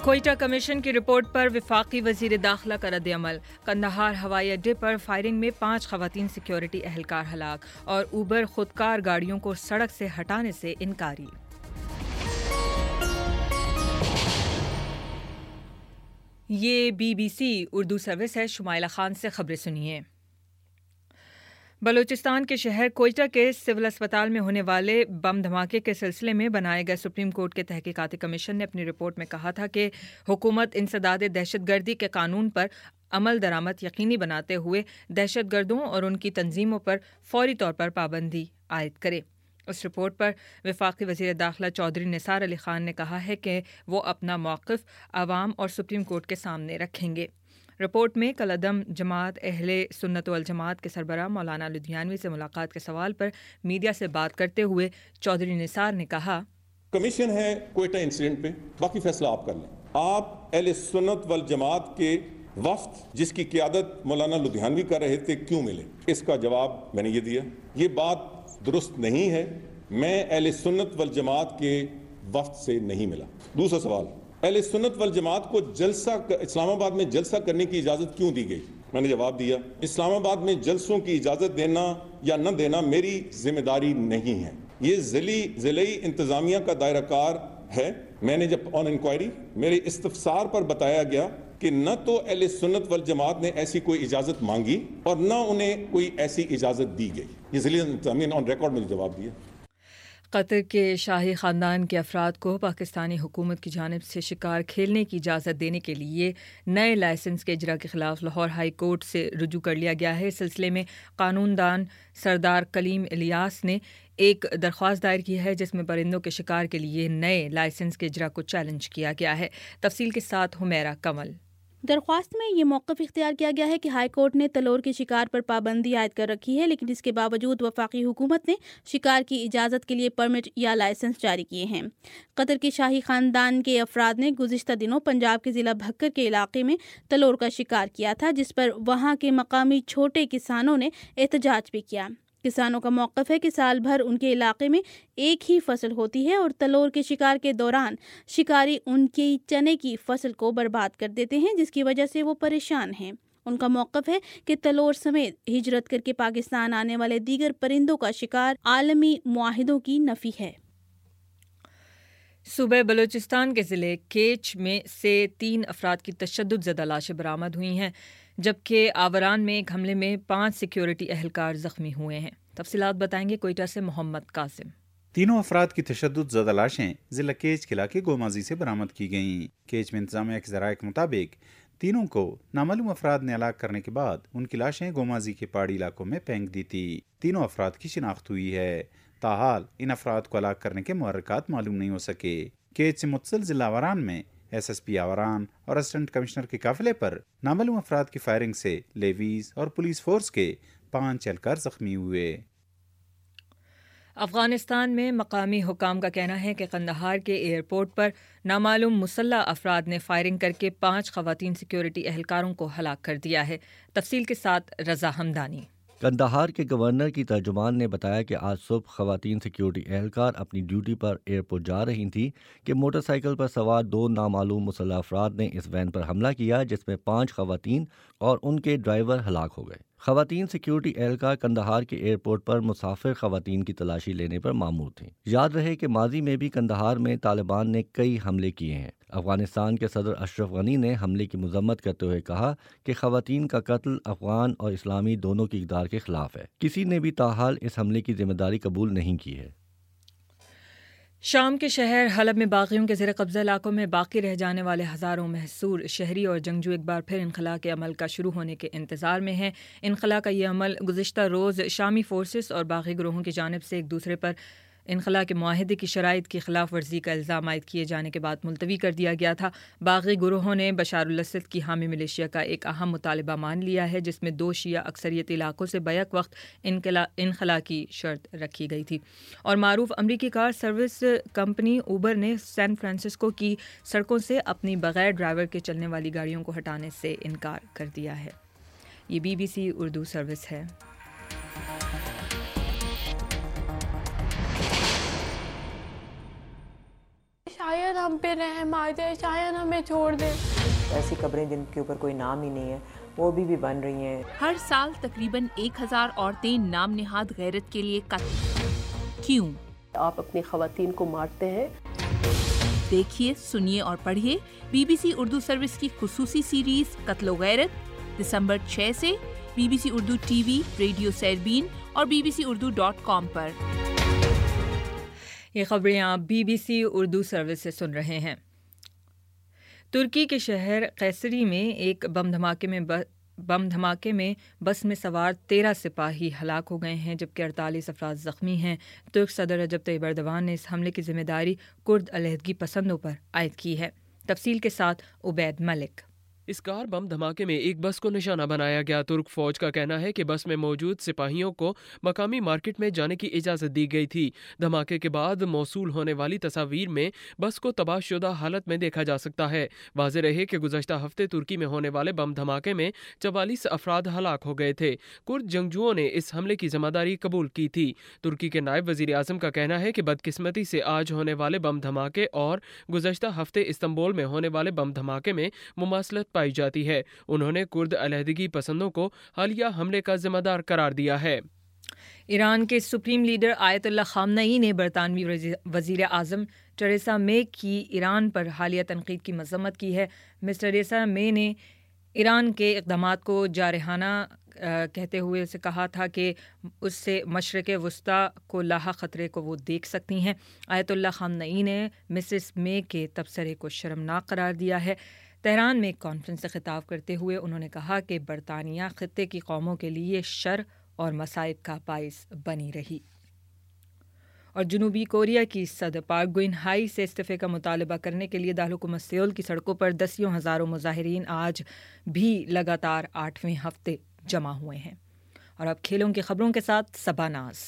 Quetta commission کی report پر وفاقی وزیر داخلہ کا رد عمل۔ قندھار ہوائی اڈے پر فائرنگ میں 5 خواتین سیکیورٹی اہلکار ہلاک اور اوبر خودکار گاڑیوں کو سڑک سے ہٹانے سے انکاری۔ یہ BBC اردو سروس ہے۔ شمائلہ خان سے خبریں سنیے۔ بلوچستان کے شہر کوئٹہ کے سول اسپتال میں ہونے والے بم دھماکے کے سلسلے میں بنائے گئے سپریم کورٹ کے تحقیقاتی کمیشن نے اپنی رپورٹ میں کہا تھا کہ حکومت انسداد دہشت گردی کے قانون پر عمل درآمد یقینی بناتے ہوئے دہشت گردوں اور ان کی تنظیموں پر فوری طور پر پابندی عائد کرے۔ اس رپورٹ پر وفاقی وزیر داخلہ چودھری نثار علی خان نے کہا ہے کہ وہ اپنا موقف عوام اور سپریم کورٹ کے سامنے رکھیں گے۔ رپورٹ میں کالعدم جماعت اہل سنت والجماعت کے سربراہ مولانا لدھیانوی سے ملاقات کے سوال پر میڈیا سے بات کرتے ہوئے چودھری نثار نے کہا، کمیشن ہے کوئٹہ انسیڈنٹ پہ، باقی فیصلہ آپ کر لیں۔ آپ اہل سنت والجماعت کے وفد جس کی قیادت مولانا لدھیانوی کر رہے تھے کیوں ملے؟ اس کا جواب میں نے یہ دیا، یہ بات درست نہیں ہے، میں اہل سنت والجماعت کے وفد سے نہیں ملا۔ دوسرا سوال، اہل سنت والجماعت کو اسلام آباد میں جلسہ کرنے کی اجازت کیوں دی گئی؟ میں نے جواب دیا، اسلام آباد میں جلسوں کی اجازت دینا یا نہ دینا میری ذمہ داری نہیں ہے، یہ ضلعی انتظامیہ کا دائرہ کار ہے۔ میں نے جب آن انکوائری میرے استفسار پر بتایا گیا کہ نہ تو اہل سنت والجماعت نے ایسی کوئی اجازت مانگی اور نہ انہیں کوئی ایسی اجازت دی گئی، یہ ضلعی انتظامیہ نے آن ریکارڈ میں جواب دیا۔ قطر کے شاہی خاندان کے افراد کو پاکستانی حکومت کی جانب سے شکار کھیلنے کی اجازت دینے کے لیے نئے لائسنس کے اجرا کے خلاف لاہور ہائی کورٹ سے رجوع کر لیا گیا ہے۔ اس سلسلے میں قانون دان سردار کلیم الیاس نے ایک درخواست دائر کی ہے جس میں پرندوں کے شکار کے لیے نئے لائسنس کے اجرا کو چیلنج کیا گیا ہے۔ تفصیل کے ساتھ حمیرہ کمل۔ درخواست میں یہ موقف اختیار کیا گیا ہے کہ ہائی کورٹ نے تلور کے شکار پر پابندی عائد کر رکھی ہے، لیکن اس کے باوجود وفاقی حکومت نے شکار کی اجازت کے لیے پرمٹ یا لائسنس جاری کیے ہیں۔ قطر کے شاہی خاندان کے افراد نے گزشتہ دنوں پنجاب کے ضلع بھکر کے علاقے میں تلور کا شکار کیا تھا، جس پر وہاں کے مقامی چھوٹے کسانوں نے احتجاج بھی کیا۔ کسانوں کا موقف ہے کہ سال بھر ان کے علاقے میں ایک ہی فصل ہوتی ہے اور تلور کے شکار کے دوران شکاری ان کی چنے کی فصل کو برباد کر دیتے ہیں، جس کی وجہ سے وہ پریشان ہیں۔ ان کا موقف ہے کہ تلور سمیت ہجرت کر کے پاکستان آنے والے دیگر پرندوں کا شکار عالمی معاہدوں کی نفی ہے۔ صوبہ بلوچستان کے ضلع کیچ میں سے 3 افراد کی تشدد زدہ لاشیں برآمد ہوئی ہیں، جبکہ آوران میں ایک حملے میں 5 سیکیورٹی اہلکار زخمی ہوئے ہیں۔ تفصیلات بتائیں گے کوئٹہ سے محمد قاسم۔ تینوں افراد کی تشدد زدہ لاشیں ضلع کیچ قلعہ کے گومازی سے برآمد کی گئیں۔ کیچ میں انتظامیہ کے ذرائع کے مطابق تینوں کو نامعلوم افراد نے ہلاک کرنے کے بعد ان کی لاشیں گومازی کے پہاڑی علاقوں میں پھینک دی تھی۔ تینوں افراد کی شناخت ہوئی ہے، تاحال ان افراد کو ہلاک کرنے کے محرکات معلوم نہیں ہو سکے۔ کیچ سے متصل ضلع آوران میں SSP آوران اور اسسٹنٹ کمشنر کے قافلے پر نامعلوم افراد کی فائرنگ سے لیویز اور پولیس فورس کے 5 اہلکار زخمی ہوئے۔ افغانستان میں مقامی حکام کا کہنا ہے کہ قندھار کے ایئرپورٹ پر نامعلوم مسلح افراد نے فائرنگ کر کے 5 خواتین سیکیورٹی اہلکاروں کو ہلاک کر دیا ہے۔ تفصیل کے ساتھ رضا حمدانی۔ قندھار کے گورنر کی ترجمان نے بتایا کہ آج صبح خواتین سیکیورٹی اہلکار اپنی ڈیوٹی پر ایئرپورٹ جا رہی تھیں کہ موٹر سائیکل پر سوار 2 نامعلوم مسلح افراد نے اس وین پر حملہ کیا، جس میں 5 خواتین اور ان کے ڈرائیور ہلاک ہو گئے۔ خواتین سیکیورٹی اہلکار قندھار کے ایئرپورٹ پر مسافر خواتین کی تلاشی لینے پر مامور تھیں۔ یاد رہے کہ ماضی میں بھی قندھار میں طالبان نے کئی حملے کیے ہیں۔ افغانستان کے صدر اشرف غنی نے حملے کی مذمت کرتے ہوئے کہا کہ خواتین کا قتل افغان اور اسلامی دونوں کی اقدار کے خلاف ہے۔ کسی نے بھی تاحال اس حملے کی ذمہ داری قبول نہیں کی ہے۔ شام کے شہر حلب میں باغیوں کے زیر قبضہ علاقوں میں باقی رہ جانے والے ہزاروں محصور شہری اور جنگجو ایک بار پھر انخلاء کے عمل کا شروع ہونے کے انتظار میں ہیں۔ انخلاء کا یہ عمل گزشتہ روز شامی فورسز اور باغی گروہوں کی جانب سے ایک دوسرے پر انخلاء کے معاہدے کی شرائط کی خلاف ورزی کا الزام عائد کیے جانے کے بعد ملتوی کر دیا گیا تھا۔ باغی گروہوں نے بشار الاسد کی حامی ملیشیا کا ایک اہم مطالبہ مان لیا ہے، جس میں 2 شیعہ اکثریتی علاقوں سے بیک وقت انخلاء کی شرط رکھی گئی تھی۔ اور معروف امریکی کار سروس کمپنی اوبر نے سین فرانسسکو کی سڑکوں سے اپنی بغیر ڈرائیور کے چلنے والی گاڑیوں کو ہٹانے سے انکار کر دیا ہے۔ یہ BBC اردو سروس ہے۔ شاید ہم پہ رحم آ جائے، شاید ہمیں چھوڑ دے. ایسی قبریں جن کے اوپر کوئی نام ہی نہیں ہے وہ بھی بن رہی ہیں. ہر سال تقریباً 1000 عورتیں نام نہاد غیرت کے لیے قتل. کیوں؟ آپ اپنی خواتین کو مارتے ہیں. دیکھیے، سنیے اور پڑھیے B B C Urdu service کی خصوصی سیریز قتل و غیرت دسمبر 6 سے B B C Urdu T V, radio Sairbeen اور bbc.urdu.com پر. یہ خبریں آپ B B C Urdu service سے سن رہے ہیں. ترکی کے شہر قیصری میں ایک بم دھماکے میں بس میں سوار 13 سپاہی ہلاک ہو گئے ہیں جبکہ 48 افراد زخمی ہیں. ترک صدر رجب طیب ایردوان نے اس حملے کی ذمہ داری کرد علیحدگی پسندوں پر عائد کی ہے. تفصیل کے ساتھ عبید ملک. اس کار بم دھماکے میں ایک بس کو نشانہ بنایا گیا. ترک فوج کا کہنا ہے کہ بس میں موجود سپاہیوں کو مقامی مارکیٹ میں جانے کی اجازت دی گئی تھی. دھماکے کے بعد موصول ہونے والی تصاویر میں بس کو تباہ شدہ حالت میں دیکھا جا سکتا ہے. واضح رہے کہ گزشتہ ہفتے ترکی میں ہونے والے بم دھماکے میں 44 افراد ہلاک ہو گئے تھے. کرد جنگجوؤں نے اس حملے کی ذمہ داری قبول کی تھی. ترکی کے نائب وزیر اعظم کا کہنا ہے کہ بدقسمتی سے آج ہونے والے بم دھماکے اور گزشتہ ہفتے استنبول میں ہونے والے بم دھماکے میں مماثلت پائی جاتی ہے. انہوں نے کرد علیحدگی پسندوں کو حالیہ حملے کا ذمہ دار قرار دیا ہے. ایران کے سپریم لیڈر آیت اللہ خامنئی نے برطانوی وزیر اعظم ٹریسا مے کی ایران پر حالیہ تنقید کی مذمت کی ہے. مسٹر ٹریسا مے نے ایران کے اقدامات کو جارحانہ کہتے ہوئے اسے کہا تھا کہ اس سے مشرق وسطیٰ کو لاحق خطرے کو وہ دیکھ سکتی ہیں. آیت اللہ خامنئی نے مسز مے کے تبصرے کو شرمناک قرار دیا ہے. تہران میں ایک کانفرنس سے خطاب کرتے ہوئے انہوں نے کہا کہ برطانیہ خطے کی قوموں کے لیے شر اور مصائب کا باعث بنی رہی. اور جنوبی کوریا کی صدر پارک گوئن ہائی سے استعفے کا مطالبہ کرنے کے لیے دارالحکومت سیول کی سڑکوں پر دسیوں ہزاروں مظاہرین آج بھی لگاتار 8ویں ہفتے جمع ہوئے ہیں. اور اب کھیلوں کی خبروں کے ساتھ صبا ناز.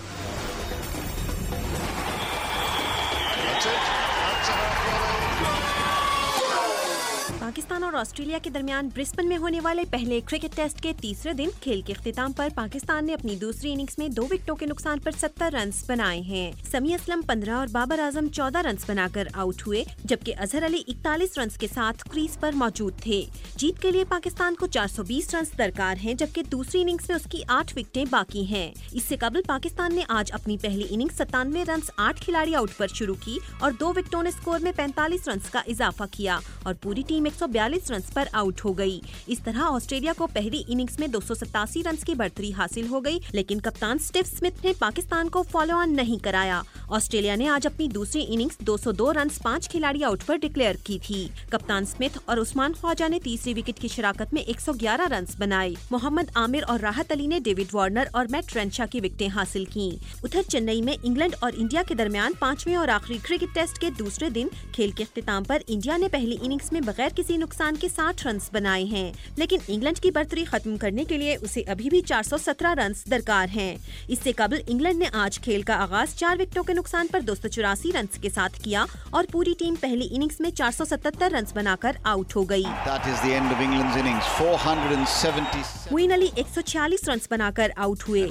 پاکستان اور آسٹریلیا کے درمیان برسبن میں ہونے والے پہلے کرکٹ ٹیسٹ کے تیسرے دن کھیل کے اختتام پر پاکستان نے اپنی دوسری اننگز میں 2 وکٹوں کے نقصان پر 70 رنز بنائے ہیں. سمیع اسلم 15 اور بابر اعظم 14 رنز بنا کر آؤٹ ہوئے جبکہ اظہر علی 41 رنز کے ساتھ کریز پر موجود تھے. جیت کے لیے پاکستان کو 420 رنز درکار ہیں جبکہ دوسری اننگز میں اس کی 8 وکٹیں باقی ہیں. اس سے قبل پاکستان نے آج اپنی پہلی اننگز 97 رنز 8 کھلاڑی آؤٹ پر شروع کی اور 2 وکٹوں نے اسکور میں 45 رنز کا اضافہ کیا اور پوری ٹیم 142 رنز پر آؤٹ ہو گئی. اس طرح آسٹریلیا کو پہلی اننگز میں 287 رنز کی برتری حاصل ہو گئی لیکن کپتان اسٹیو اسمتھ نے پاکستان کو فالو آن نہیں کرایا. آسٹریلیا نے آج اپنی دوسری اننگز 202 رنز 5 کھلاڑی آؤٹ پر ڈکلیئر کی تھی. کپتان اسمتھ اور عثمان خواجہ نے تیسری وکٹ کی شراکت میں 111 رنز بنائے. محمد عامر اور راحت علی نے ڈیوڈ وارنر اور میٹ رینشا کی وکٹیں حاصل کی. ادھر چنئی میں انگلینڈ اور انڈیا کے درمیان 5ویں اور آخری کرکٹ ٹیسٹ کے دوسرے دن کھیل کے اختتام پر انڈیا نے پہلی اننگز میں بغیر کسی نقصان کے 60 رنز بنائے ہیں لیکن انگلینڈ کی برتری ختم کرنے کے لیے اسے ابھی بھی 417 رنز درکار ہیں. اس سے قبل انگلینڈ نے آج کھیل کا آغاز 4 وکٹوں کے نقصان پر 284 رنز کے ساتھ کیا اور پوری ٹیم پہلی اننگز میں 477 رنز بنا کر آؤٹ ہو گئی. معین علی 146 رنز بنا کر آؤٹ ہوئے.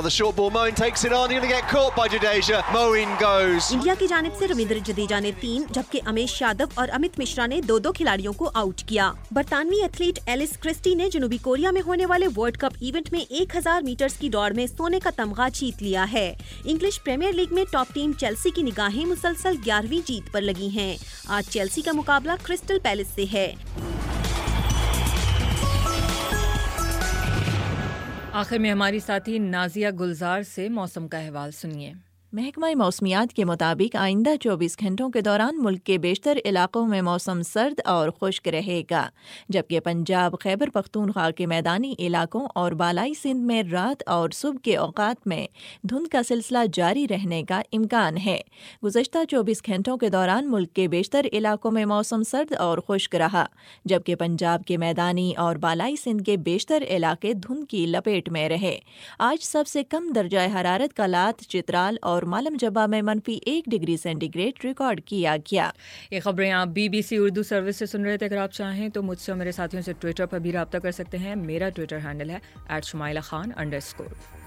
انڈیا کی جانب سے رویندر جڈیجا نے 3 جبکہ امیش یادو اور امت مشرا نے 2 کھلاڑیوں کو آؤٹ کیا. برطانوی ایتھلیٹ ایلس کرسٹی نے جنوبی کوریا میں ہونے والے ورلڈ کپ ایونٹ میں 1000 میٹرز کی دوڑ میں سونے کا تمغہ جیت لیا ہے. انگلش پریمیئر لیگ میں ٹاپ ٹیم چیلسی کی نگاہیں مسلسل 11ویں جیت پر لگی ہیں. آج چیلسی کا مقابلہ کرسٹل پیلس سے ہے. آخر میں ہماری ساتھی نازیہ گلزار سے موسم کا احوال سنیے. محکمہ موسمیات کے مطابق آئندہ 24 گھنٹوں کے دوران ملک کے بیشتر علاقوں میں موسم سرد اور خشک رہے گا جبکہ پنجاب، خیبر پختونخوا کے میدانی علاقوں اور بالائی سندھ میں رات اور صبح کے اوقات میں دھند کا سلسلہ جاری رہنے کا امکان ہے. گزشتہ 24 گھنٹوں کے دوران ملک کے بیشتر علاقوں میں موسم سرد اور خشک رہا جبکہ پنجاب کے میدانی اور بالائی سندھ کے بیشتر علاقے دھند کی لپیٹ میں رہے. آج سب سے کم درجہ حرارت کلات، چترال اور مالم جبہ میں -1 ڈگری سینٹی گریڈ ریکارڈ کیا گیا. یہ خبریں آپ BBC اردو سروس سے سن رہے تھے. اگر آپ چاہیں تو مجھ سے اور میرے ساتھیوں سے ٹویٹر پر بھی رابطہ کر سکتے ہیں. میرا ٹویٹر ہینڈل ہے @شمائلہ خان_.